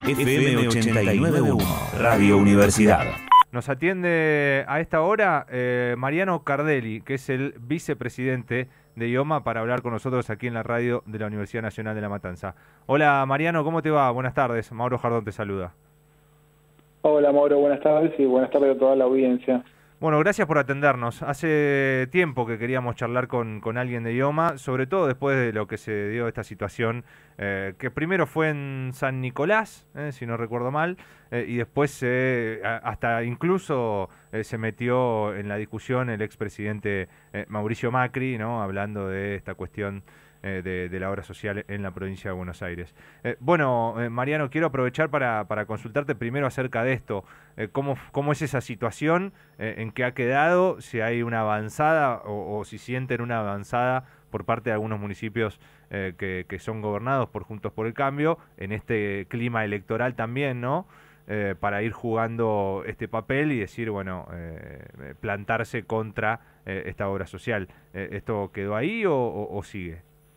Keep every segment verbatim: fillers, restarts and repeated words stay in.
F M ochenta y nueve punto uno, Radio Universidad. Nos atiende a esta hora eh, Mariano Cardelli, que es el vicepresidente de IOMA, para hablar con nosotros aquí en la radio de la Universidad Nacional de La Matanza. Hola Mariano, ¿cómo te va? Buenas tardes. Mauro Jardón te saluda. Hola Mauro, buenas tardes y buenas tardes a toda la audiencia. Bueno, gracias por atendernos. Hace tiempo que queríamos charlar con, con alguien de IOMA, sobre todo después de lo que se dio esta situación, eh, que primero fue en San Nicolás, eh, si no recuerdo mal, eh, y después eh, hasta incluso eh, se metió en la discusión el expresidente eh, Mauricio Macri, ¿no? Hablando de esta cuestión eh, de, de la obra social en la provincia de Buenos Aires. Eh, bueno, eh, Mariano, quiero aprovechar para, para consultarte primero acerca de esto. Eh, ¿cómo, ¿Cómo es esa situación? Eh, ¿En qué ha quedado? Si hay una avanzada o, o si sienten una avanzada por parte de algunos municipios eh, que, que son gobernados por Juntos por el Cambio, en este clima electoral también, ¿no? Eh, para ir jugando este papel y decir, bueno, eh, plantarse contra eh, esta obra social. Eh, ¿Esto quedó ahí o, o, o sigue?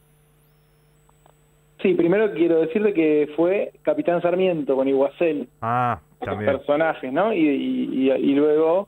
Sí, primero quiero decirte que fue Capitán Sarmiento con Iguacel. Ah, también. Personajes, ¿no? Y, y, y, y luego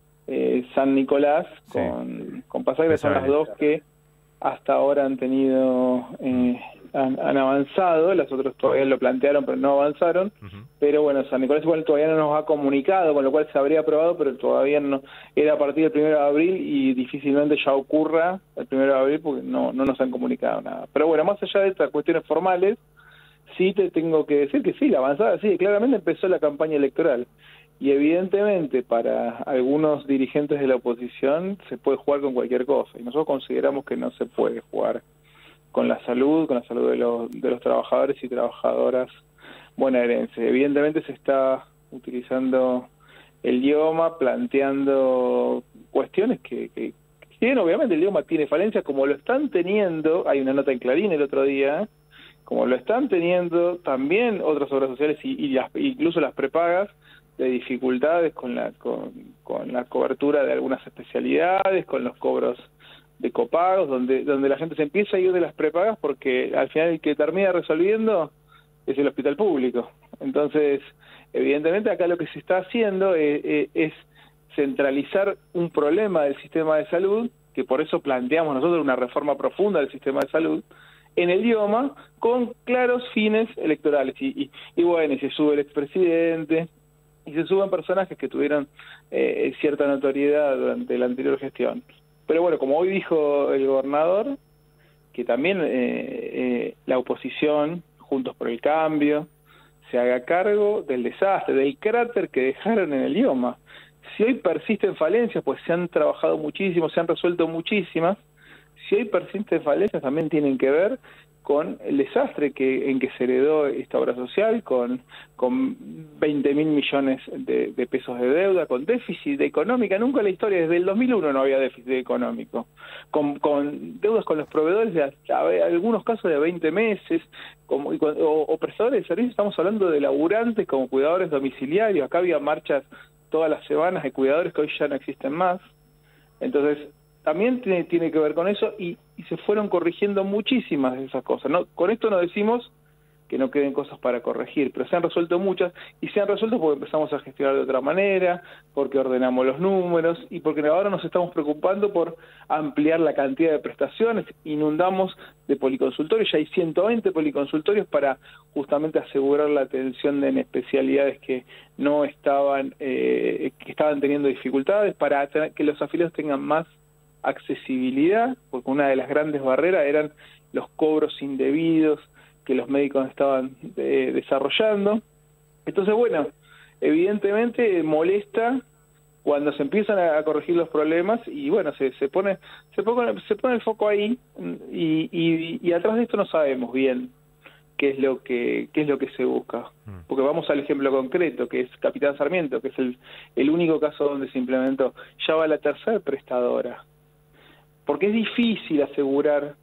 eh, San Nicolás con, sí. con Pasagre, son las dos que hasta ahora han tenido, eh, han, han avanzado, las otras todavía lo plantearon pero no avanzaron, uh-huh. Pero bueno, San Nicolás igual todavía no nos ha comunicado, con lo cual se habría aprobado, pero todavía no, era a partir del primero de abril y difícilmente ya ocurra el primero de abril porque no, no nos han comunicado nada. Pero bueno, más allá de estas cuestiones formales, sí te tengo que decir que sí, la avanzada, sí, claramente empezó la campaña electoral. Y evidentemente para algunos dirigentes de la oposición se puede jugar con cualquier cosa. Y nosotros consideramos que no se puede jugar con la salud, con la salud de los, de los trabajadores y trabajadoras bonaerenses. Evidentemente se está utilizando el IOMA, planteando cuestiones que, que, que tienen, obviamente el IOMA tiene falencias, como lo están teniendo, hay una nota en Clarín el otro día, como lo están teniendo también otras obras sociales y, y las, incluso las prepagas, de dificultades con la con, con la cobertura de algunas especialidades, con los cobros de copagos, donde donde la gente se empieza a ir de las prepagas porque al final el que termina resolviendo es el hospital público. Entonces, evidentemente acá lo que se está haciendo es, es, es centralizar un problema del sistema de salud, que por eso planteamos nosotros una reforma profunda del sistema de salud, en el IOMA, con claros fines electorales. Y, y, y bueno, y se sube el expresidente, y se suben personajes que tuvieron eh, cierta notoriedad durante la anterior gestión. Pero bueno, como hoy dijo el gobernador, que también eh, eh, la oposición, Juntos por el Cambio, se haga cargo del desastre, del cráter que dejaron en el IOMA. Si hoy persisten falencias, pues se han trabajado muchísimo, se han resuelto muchísimas, si hoy persisten falencias también tienen que ver con el desastre que en que se heredó esta obra social, con, con veinte mil millones de, de pesos de deuda, con déficit económica. Nunca en la historia, desde el dos mil uno no había déficit económico, con, con deudas con los proveedores de hasta, algunos casos de veinte meses, como, o, o prestadores de servicios. Estamos hablando de laburantes como cuidadores domiciliarios. Acá había marchas todas las semanas de cuidadores que hoy ya no existen más. Entonces, también tiene, tiene que ver con eso y, y se fueron corrigiendo muchísimas de esas cosas. No, con esto no decimos que no queden cosas para corregir, pero se han resuelto muchas y se han resuelto porque empezamos a gestionar de otra manera, porque ordenamos los números y porque ahora nos estamos preocupando por ampliar la cantidad de prestaciones. Inundamos de policonsultorios, ya hay ciento veinte policonsultorios para justamente asegurar la atención de en especialidades que no estaban, eh, que estaban teniendo dificultades, para que los afiliados tengan más accesibilidad, porque una de las grandes barreras eran los cobros indebidos que los médicos estaban eh, desarrollando. Entonces, bueno, evidentemente molesta cuando se empiezan a, a corregir los problemas y bueno, se, se pone se pone se pone el foco ahí y, y, y atrás de esto no sabemos bien qué es lo que qué es lo que se busca. Porque vamos al ejemplo concreto, que es Capitán Sarmiento, que es el, el único caso donde se implementó. Ya va la tercera prestadora. Porque es difícil asegurar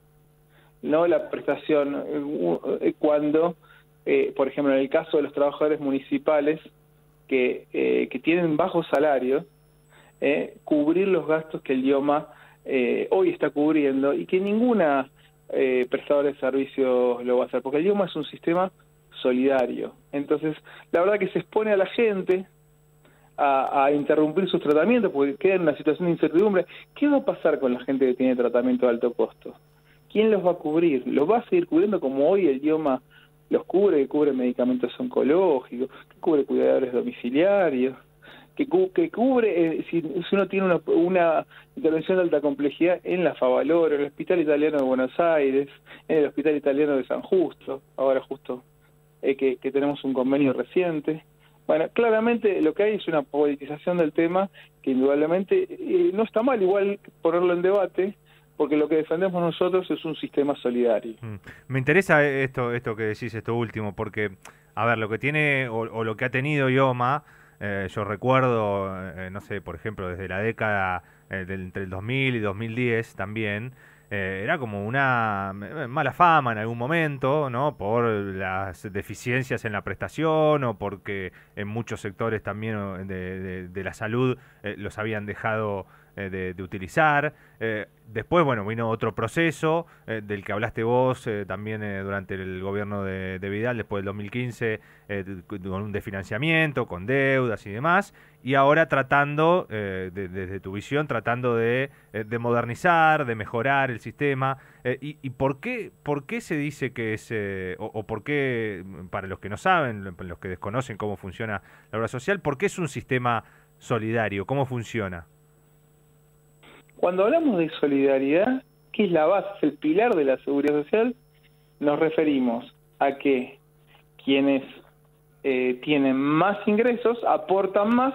no la prestación eh, cuando, eh, por ejemplo, en el caso de los trabajadores municipales que, eh, que tienen bajos salarios, eh, cubrir los gastos que el IOMA eh, hoy está cubriendo y que ninguna eh, prestadora de servicios lo va a hacer, porque el IOMA es un sistema solidario. Entonces, la verdad que se expone a la gente a, a interrumpir sus tratamientos porque queda en una situación de incertidumbre. ¿Qué va a pasar con la gente que tiene tratamiento de alto costo? ¿Quién los va a cubrir? ¿Los va a seguir cubriendo como hoy el IOMA los cubre, que cubre medicamentos oncológicos, que cubre cuidadores domiciliarios, que, cu que cubre, eh, si, si uno tiene una, una intervención de alta complejidad en la Favaloro, en el Hospital Italiano de Buenos Aires, en el Hospital Italiano de San Justo, ahora justo eh, que, que tenemos un convenio reciente? Bueno, claramente lo que hay es una politización del tema que indudablemente eh, no está mal igual ponerlo en debate, porque lo que defendemos nosotros es un sistema solidario. Mm. Me interesa esto esto que decís, esto último, porque, a ver, lo que tiene, o, o lo que ha tenido IOMA, eh, yo recuerdo, eh, no sé, por ejemplo, desde la década eh, del, entre el dos mil y dos mil diez también, eh, era como una mala fama en algún momento, ¿no? Por las deficiencias en la prestación o porque en muchos sectores también de, de, de la salud eh, los habían dejado eh, de, de utilizar. Eh, después, bueno, vino otro proceso eh, del que hablaste vos eh, también eh, durante el gobierno de, de Vidal, después del dos mil quince, eh, con un desfinanciamiento, con deudas y demás, y ahora tratando, eh, de, desde tu visión, tratando de, eh, de modernizar, de mejorar el sistema. Eh, y, ¿Y por qué por qué se dice que es, eh, o, o por qué, para los que no saben, los que desconocen cómo funciona la obra social, por qué es un sistema solidario? ¿Cómo funciona? Cuando hablamos de solidaridad, que es la base, el pilar de la seguridad social, nos referimos a que quienes eh, tienen más ingresos aportan más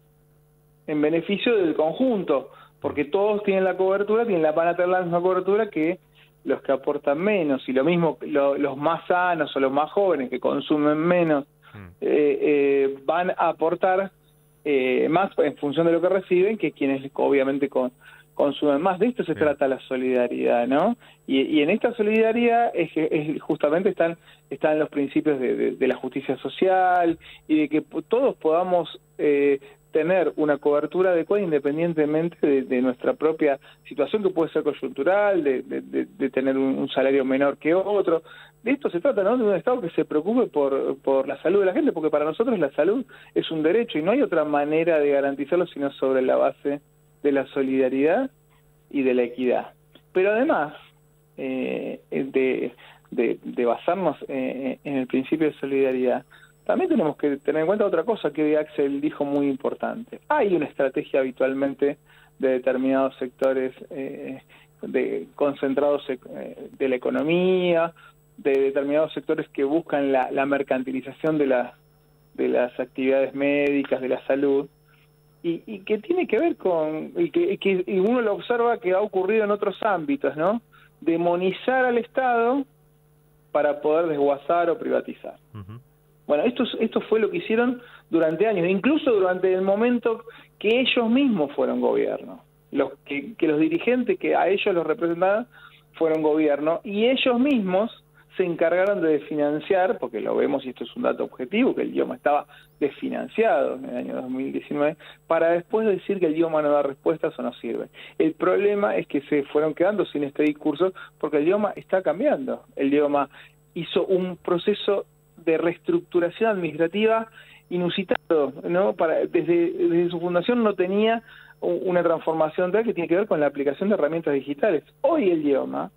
en beneficio del conjunto, porque todos tienen la cobertura, tienen la, van a tener la misma cobertura que los que aportan menos, y lo mismo lo, los más sanos o los más jóvenes que consumen menos eh, eh, van a aportar eh, más en función de lo que reciben que quienes obviamente con consumen más. De esto se Bien. trata la solidaridad, ¿no? Y, y en esta solidaridad es que es, justamente están están los principios de, de, de la justicia social y de que todos podamos eh, tener una cobertura adecuada independientemente de, de nuestra propia situación, que puede ser coyuntural, de, de, de, de tener un, un salario menor que otro. De esto se trata, ¿no? De un Estado que se preocupe por, por la salud de la gente, porque para nosotros la salud es un derecho y no hay otra manera de garantizarlo sino sobre la base de la solidaridad y de la equidad. Pero además eh, de, de, de basarnos eh, en el principio de solidaridad, también tenemos que tener en cuenta otra cosa que hoy Axel dijo muy importante. Hay una estrategia habitualmente de determinados sectores eh, de, concentrados eh, de la economía, de determinados sectores que buscan la, la mercantilización de, la, de las actividades médicas, de la salud, Y, y que tiene que ver con, y que, que y uno lo observa que ha ocurrido en otros ámbitos, ¿no? Demonizar al Estado para poder desguazar o privatizar. Uh-huh. Bueno, esto, esto fue lo que hicieron durante años, incluso durante el momento que ellos mismos fueron gobierno, los que, que los dirigentes que a ellos los representaban fueron gobierno, y ellos mismos se encargaron de desfinanciar, porque lo vemos y esto es un dato objetivo, que el IOMA estaba desfinanciado en el año dos mil diecinueve, para después decir que el IOMA no da respuestas o no sirve. El problema es que se fueron quedando sin este discurso porque el IOMA está cambiando. El IOMA hizo un proceso de reestructuración administrativa inusitado, ¿no? Para, desde, desde su fundación no tenía una transformación tal que tiene que ver con la aplicación de herramientas digitales. Hoy el IOMA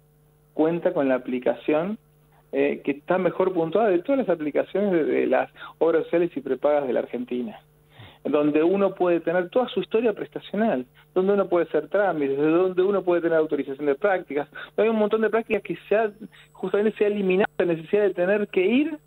cuenta con la aplicación eh, que está mejor puntuada de todas las aplicaciones de, de las obras sociales y prepagas de la Argentina, donde uno puede tener toda su historia prestacional, donde uno puede hacer trámites, donde uno puede tener autorización de prácticas. Hay un montón de prácticas que se ha, justamente se ha eliminado la necesidad de tener que ir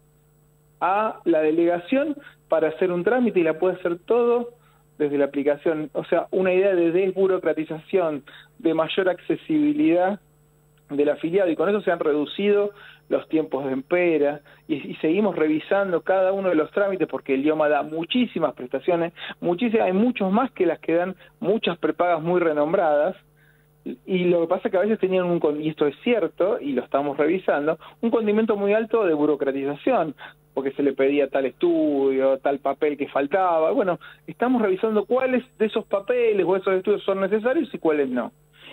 a la delegación para hacer un trámite, y la puede hacer todo desde la aplicación. O sea, una idea de desburocratización, de mayor accesibilidad del afiliado, y con eso se han reducido los tiempos de espera, y, y seguimos revisando cada uno de los trámites porque el IOMA da muchísimas prestaciones, muchísimas, hay muchos más que las que dan muchas prepagas muy renombradas, y lo que pasa es que a veces tenían un, y esto es cierto, y lo estamos revisando, un condimento muy alto de burocratización, porque se le pedía tal estudio, tal papel que faltaba. Bueno, estamos revisando cuáles de esos papeles o esos estudios son necesarios y cuáles no.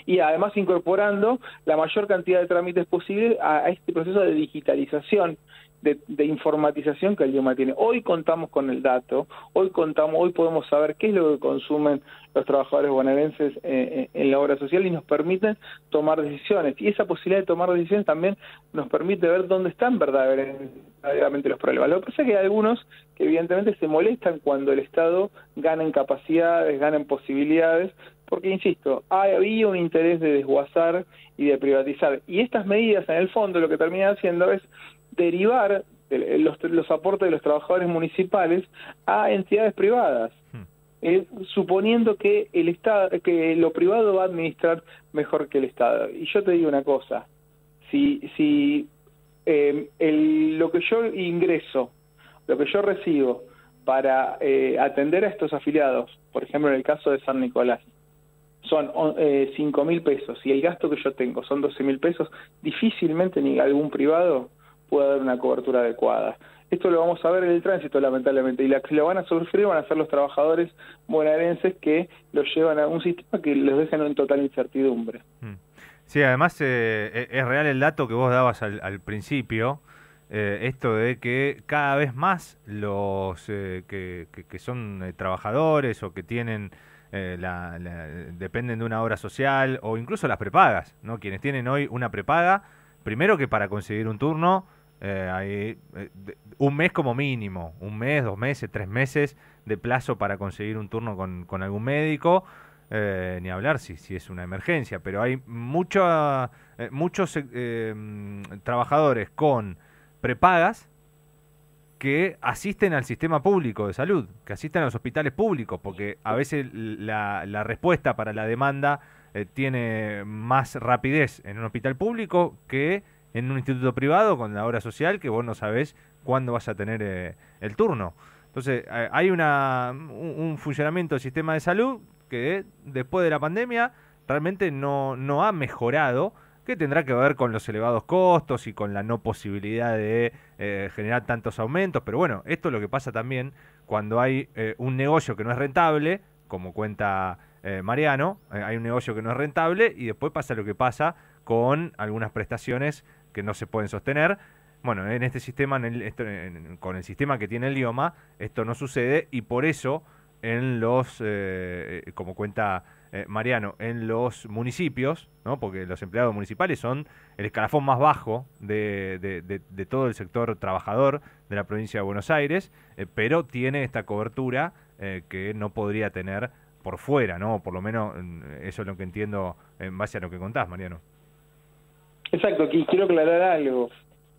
y además incorporando la mayor cantidad de trámites posible a, a este proceso de digitalización, de, de informatización que el idioma tiene. Hoy contamos con el dato, hoy contamos, hoy podemos saber qué es lo que consumen los trabajadores bonaerenses eh, en la obra social y nos permiten tomar decisiones. Y esa posibilidad de tomar decisiones también nos permite ver dónde están verdaderamente los problemas. Lo que pasa es que hay algunos que evidentemente se molestan cuando el Estado gana en capacidades, gana en posibilidades, porque, insisto, había un interés de desguazar y de privatizar. Y estas medidas, en el fondo, lo que terminan haciendo es derivar los, los aportes de los trabajadores municipales a entidades privadas, eh, suponiendo que el Estado, que lo privado va a administrar mejor que el Estado. Y yo te digo una cosa, si, si eh, el, lo que yo ingreso, lo que yo recibo para eh, atender a estos afiliados, por ejemplo en el caso de San Nicolás, son eh, cinco mil pesos y el gasto que yo tengo son doce mil pesos, difícilmente ni algún privado puede dar una cobertura adecuada. Esto lo vamos a ver en el tránsito, lamentablemente, y la que lo van a sufrir van a ser los trabajadores bonaerenses que los llevan a un sistema que los deja en total incertidumbre. Sí, además eh, es real el dato que vos dabas al, al principio, eh, esto de que cada vez más los eh, que, que, que son eh, trabajadores o que tienen eh, la, la, dependen de una obra social o incluso las prepagas, ¿no? Quienes tienen hoy una prepaga, primero que para conseguir un turno, Eh, hay eh, un mes como mínimo, un mes, dos meses, tres meses de plazo para conseguir un turno con, con algún médico, eh, ni hablar si, si es una emergencia, pero hay mucho, eh, muchos eh, trabajadores con prepagas que asisten al sistema público de salud, que asisten a los hospitales públicos, porque a veces la, la respuesta para la demanda eh, tiene más rapidez en un hospital público que en un instituto privado con la obra social, que vos no sabés cuándo vas a tener eh, el turno. Entonces, eh, hay una, un, un funcionamiento del sistema de salud que después de la pandemia realmente no, no ha mejorado, que tendrá que ver con los elevados costos y con la no posibilidad de eh, generar tantos aumentos. Pero bueno, esto es lo que pasa también cuando hay eh, un negocio que no es rentable, como cuenta eh, Mariano, eh, hay un negocio que no es rentable y después pasa lo que pasa con algunas prestaciones que no se pueden sostener. Bueno, en este sistema, en el, esto, en, con el sistema que tiene el IOMA, esto no sucede y por eso en los, eh, como cuenta eh, Mariano, en los municipios, ¿no? Porque los empleados municipales son el escalafón más bajo de, de, de, de todo el sector trabajador de la provincia de Buenos Aires, eh, pero tiene esta cobertura eh, que no podría tener por fuera, ¿no? Por lo menos eso es lo que entiendo en base a lo que contás, Mariano. Exacto, aquí quiero aclarar algo.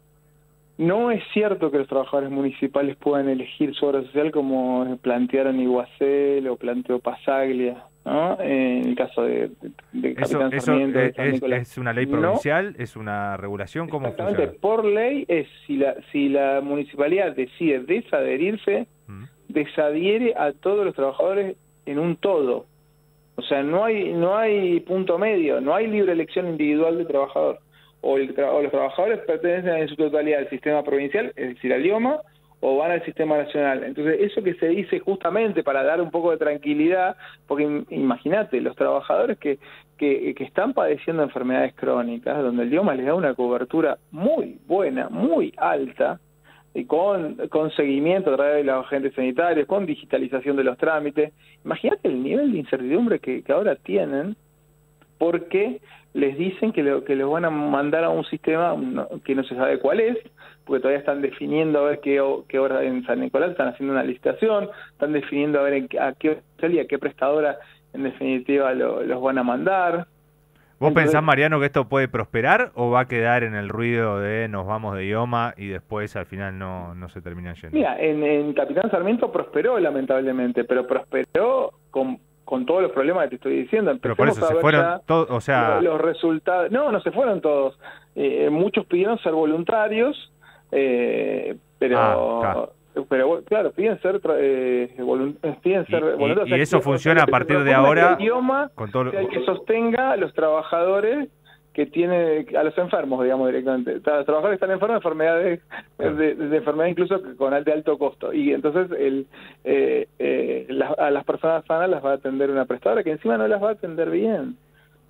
No es cierto que los trabajadores municipales puedan elegir su obra social como plantearon Iguacel o planteó Pasaglia, ¿no? En el caso de, de Capitán eso, Sarmiento. Eso de es, es una ley provincial, ¿no? Es una regulación, ¿cómo Exactamente, funciona? Por ley es si la, si la municipalidad decide desadherirse, ¿Mm? desadhiere a todos los trabajadores en un todo. O sea, no hay, no hay punto medio, no hay libre elección individual del trabajador. O, el tra o los trabajadores pertenecen en su totalidad al sistema provincial, es decir, al IOMA, o van al sistema nacional. Entonces, eso que se dice justamente para dar un poco de tranquilidad, porque imagínate, los trabajadores que, que, que están padeciendo enfermedades crónicas, donde el IOMA les da una cobertura muy buena, muy alta, y con, con seguimiento a través de los agentes sanitarios, con digitalización de los trámites, imagínate el nivel de incertidumbre que, que ahora tienen, porque les dicen que, lo, que los van a mandar a un sistema que no se sabe cuál es, porque todavía están definiendo a ver qué, qué hora en San Nicolás, están haciendo una licitación, están definiendo a ver en, a qué y a qué prestadora en definitiva lo, los van a mandar. ¿Vos Entonces, pensás, Mariano, que esto puede prosperar o va a quedar en el ruido de nos vamos de IOMA y después al final no, no se termina yendo? Mira, en, en Capitán Sarmiento prosperó lamentablemente, pero prosperó con con todos los problemas que te estoy diciendo. Empecemos Pero por eso se fueron todos, o sea... Los, los resultados... No, no se fueron todos. Eh, muchos pidieron ser voluntarios, eh, pero... Ah, claro. Pero claro, piden ser, eh, volunt piden ser y, voluntarios. Y, y eso funciona a partir de ahora... El idioma con todo lo... que, que sostenga a los trabajadores que tiene a los enfermos, digamos, directamente. Los trabajadores están enfermos de enfermedades, claro. de, de enfermedades incluso con de alto costo. Y entonces el, eh, eh, la, a las personas sanas las va a atender una prestadora que encima no las va a atender bien.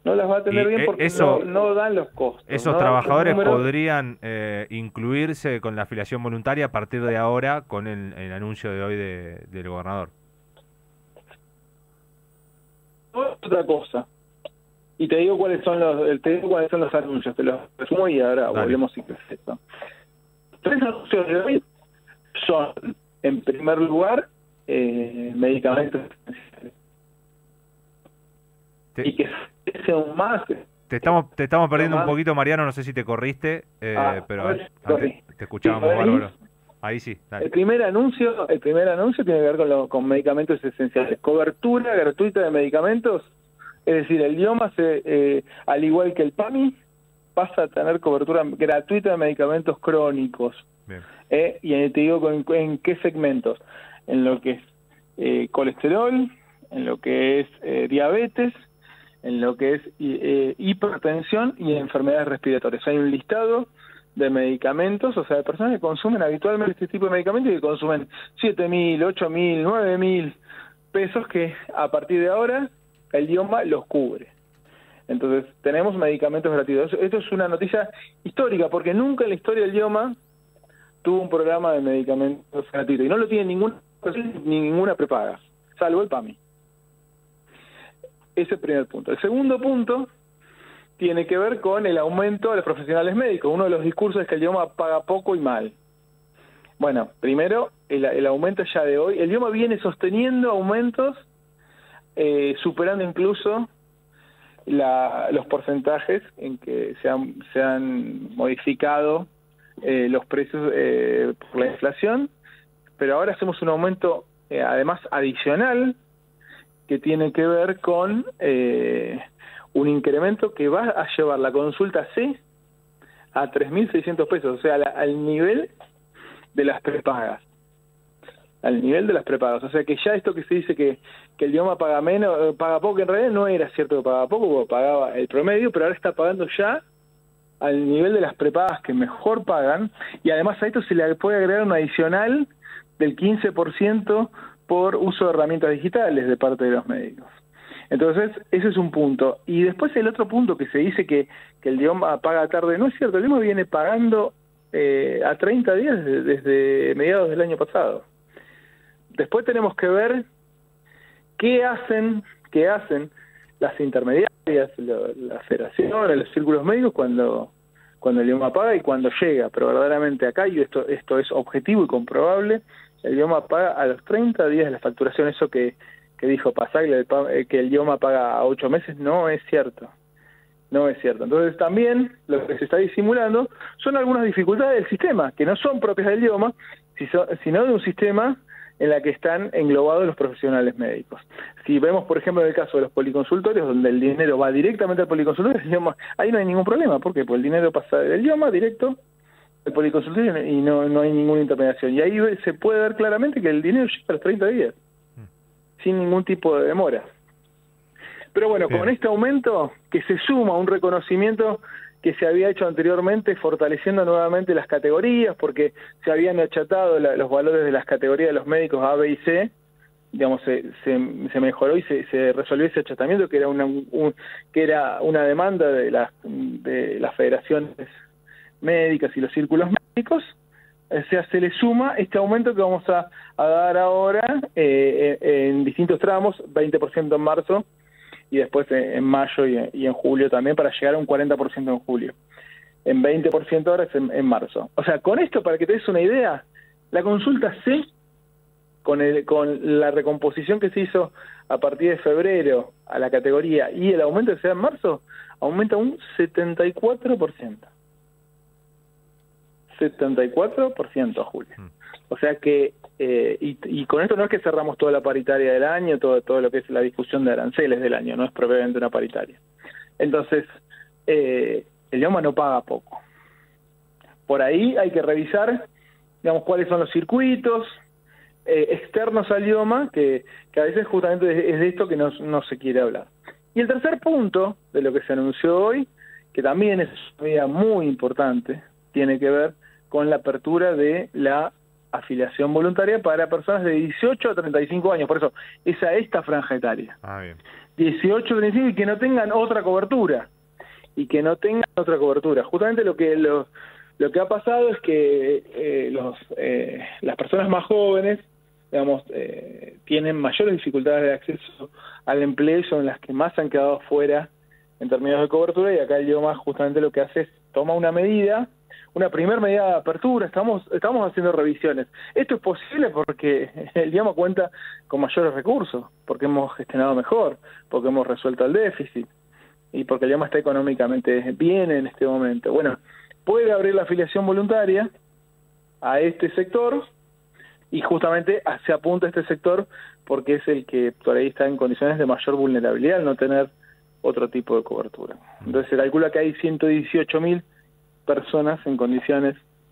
no las va a atender y, bien eh, porque eso, no, no dan los costos. ¿Esos no trabajadores podrían eh, incluirse con la afiliación voluntaria a partir de ahora con el, el anuncio de hoy de, del gobernador? Otra cosa. Y te digo cuáles son los te digo cuáles son los anuncios, te los resumo y ahora Dale. volvemos a eso. Tres anuncios de hoy son, en primer lugar, eh, medicamentos te, y que sean más. Te estamos te estamos perdiendo un poquito, Mariano, no sé si te corriste, eh, ah, pero ver, antes te escuchábamos sí, bárbaro. Ahí sí, dale. El primer anuncio, el primer anuncio tiene que ver con, lo, con medicamentos esenciales. Cobertura gratuita de medicamentos, es decir, el idioma, se, eh, al igual que el PAMI, pasa a tener cobertura gratuita de medicamentos crónicos. Bien. Eh, y te digo en, en qué segmentos. En lo que es eh, colesterol, en lo que es eh, diabetes, en lo que es eh, hipertensión y enfermedades respiratorias. Hay un listado de medicamentos, o sea, de personas que consumen habitualmente este tipo de medicamentos y que consumen siete mil, ocho mil, nueve mil pesos que a partir de ahora el idioma los cubre. Entonces, tenemos medicamentos gratuitos. Esto es una noticia histórica, porque nunca en la historia del idioma tuvo un programa de medicamentos gratuitos, y no lo tiene ninguna, ni ninguna prepaga, salvo el PAMI. Ese es el primer punto. El segundo punto tiene que ver con el aumento de los profesionales médicos. Uno de los discursos es que el idioma paga poco y mal. Bueno, primero, el, el aumento ya de hoy, el idioma viene sosteniendo aumentos, eh, superando incluso la, los porcentajes en que se han, se han modificado eh, los precios eh, por la inflación, pero ahora hacemos un aumento eh, además adicional que tiene que ver con eh, un incremento que va a llevar la consulta C a tres mil seiscientos pesos, o sea, la, al nivel de las prepagas. Al nivel de las prepagas. O sea, que ya esto que se dice que, que el idioma paga menos, paga poco, en realidad no era cierto que pagaba poco, porque pagaba el promedio, pero ahora está pagando ya al nivel de las prepagas que mejor pagan, y además a esto se le puede agregar un adicional del quince por ciento por uso de herramientas digitales de parte de los médicos. Entonces, ese es un punto. Y después el otro punto que se dice que, que el idioma paga tarde, no es cierto, el idioma viene pagando eh, a treinta días desde, desde mediados del año pasado. Después tenemos que ver qué hacen, qué hacen las intermediarias, lo, las federaciones, los círculos médicos cuando, cuando el idioma paga y cuando llega. Pero verdaderamente acá, y esto, esto es objetivo y comprobable, el idioma paga a los treinta días de la facturación. Eso que, que dijo Pasaglia, que el idioma paga a ocho meses, no es cierto. No es cierto. Entonces también lo que se está disimulando son algunas dificultades del sistema, que no son propias del idioma, sino de un sistema en la que están englobados los profesionales médicos. Si vemos, por ejemplo, en el caso de los policonsultorios, donde el dinero va directamente al policonsultorio, el idioma, ahí no hay ningún problema. ¿Por qué? Porque el dinero pasa del idioma directo al policonsultorio y no, no hay ninguna intermediación. Y ahí se puede ver claramente que el dinero llega a los treinta días, sin ningún tipo de demora. Pero bueno, Bien. Con este aumento que se suma a un reconocimiento que se había hecho anteriormente, fortaleciendo nuevamente las categorías, porque se habían achatado la, los valores de las categorías de los médicos A, B y C, digamos, se, se, se mejoró y se, se resolvió ese achatamiento, que era una, un, que era una demanda de, la, de las federaciones médicas y los círculos médicos. O sea, se le suma este aumento que vamos a, a dar ahora eh, en, en distintos tramos, veinte por ciento en marzo, y después en mayo y en, y en julio también, para llegar a un cuarenta por ciento en julio. En veinte por ciento ahora es en, en marzo. O sea, con esto, para que te des una idea, la consulta C, con, el, con la recomposición que se hizo a partir de febrero a la categoría y el aumento que se da en marzo, aumenta un setenta y cuatro por ciento. setenta y cuatro por ciento, Julio. O sea que, eh, y, y con esto no es que cerramos toda la paritaria del año, todo, todo lo que es la discusión de aranceles del año, no es propiamente una paritaria. Entonces, eh, el idioma no paga poco. Por ahí hay que revisar, digamos, cuáles son los circuitos eh, externos al idioma, que, que a veces justamente es de esto que no, no se quiere hablar. Y el tercer punto de lo que se anunció hoy, que también es una medida muy importante, tiene que ver con la apertura de la afiliación voluntaria para personas de dieciocho a treinta y cinco años. Por eso, esa esta franja etaria. Ah, bien. dieciocho, treinta y cinco y que no tengan otra cobertura. Y que no tengan otra cobertura. Justamente lo que lo, lo que ha pasado es que eh, los eh, las personas más jóvenes, digamos, eh, tienen mayores dificultades de acceso al empleo y son las que más han quedado fuera en términos de cobertura, y acá el IOMA justamente lo que hace es toma una medida, una primera medida de apertura. Estamos estamos haciendo revisiones. Esto es posible porque el IOMA cuenta con mayores recursos, porque hemos gestionado mejor, porque hemos resuelto el déficit y porque el IOMA está económicamente bien en este momento. Bueno, puede abrir la afiliación voluntaria a este sector y justamente se apunta a este sector porque es el que por ahí está en condiciones de mayor vulnerabilidad al no tener otro tipo de cobertura. Entonces se calcula que hay ciento dieciocho mil personas en condiciones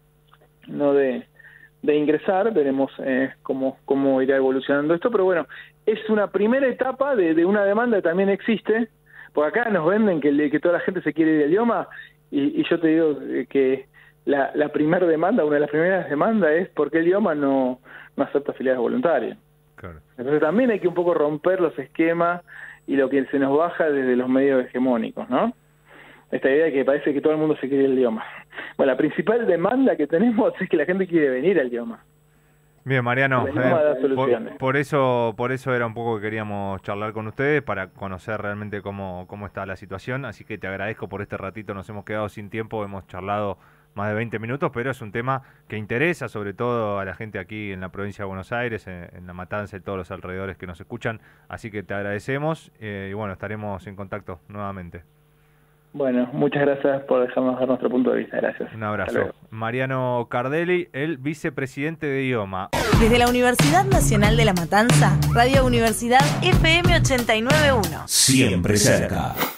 no de, de ingresar. Veremos eh, cómo, cómo irá evolucionando esto, pero bueno, es una primera etapa de, de una demanda que también existe, porque acá nos venden que, que toda la gente se quiere ir al IOMA, y, y yo te digo que la, la primera demanda, una de las primeras demandas es porque el IOMA no, no acepta afiliados voluntarios. Claro. Entonces también hay que un poco romper los esquemas y lo que se nos baja desde los medios hegemónicos, ¿no? Esta idea de que parece que todo el mundo se quiere ir al IOMA. Bueno, la principal demanda que tenemos es que la gente quiere venir al IOMA. Bien, Mariano, eh, por, por eso por eso era un poco que queríamos charlar con ustedes, para conocer realmente cómo, cómo está la situación, así que te agradezco por este ratito. Nos hemos quedado sin tiempo, hemos charlado más de veinte minutos, pero es un tema que interesa sobre todo a la gente aquí en la provincia de Buenos Aires, en, en La Matanza y todos los alrededores que nos escuchan, así que te agradecemos eh, y bueno, estaremos en contacto nuevamente. Bueno, muchas gracias por dejarnos dar nuestro punto de vista. Gracias. Un abrazo. Mariano Cardelli, el vicepresidente de IOMA. Desde la Universidad Nacional de La Matanza, Radio Universidad F M ochenta y nueve punto uno. Siempre cerca.